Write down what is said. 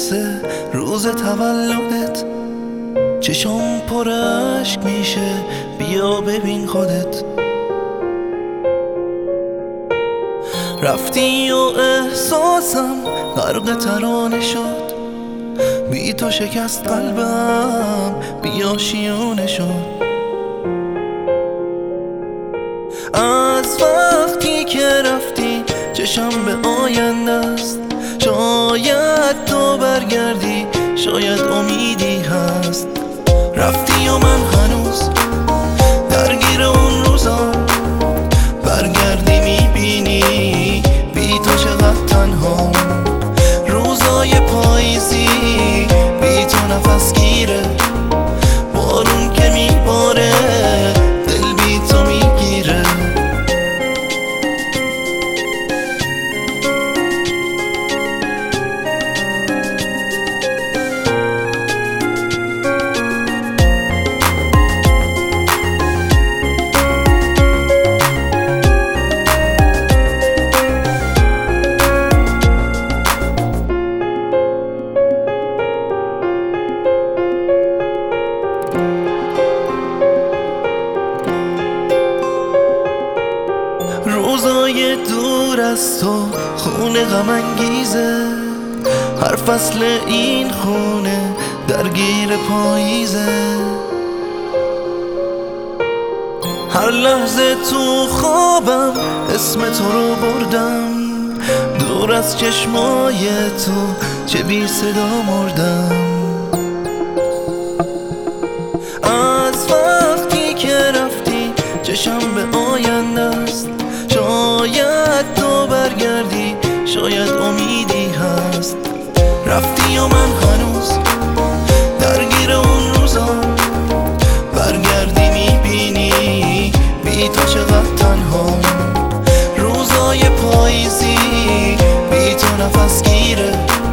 میرسه روز تولدت، چشم پر اشک میشه، بیا ببین خودت. رفتی و احساسم غرق ترانه شد، بی تو شکست قلبم، بیا شیونه شد. از وقتی که رفتی چشم به آینده است، شاید تو برگردی، شاید امیدی هست. رفتی و من هنوز درگیر اون روزا، برگردی میبینی بی تو چقدر تنها. روزای پاییزی بی تو نفس گیره، بارون که میباره دل بی تو میگیره. روزای دور از تو خونه غم انگیزه، هر فصل این خونه درگیر پاییزه. هر لحظه تو خوابم اسم تو رو بردم، دور از چشمای تو چه بی صدا مردم. از وقتی که رفتی چشم به آینده است، شاید تو برگردی، شاید امیدی هست. رفتی و من هنوز درگیر اون روزا، برگردی میبینی بی تو چقدر تنها. روزای پاییزی بی تو نفس گیره،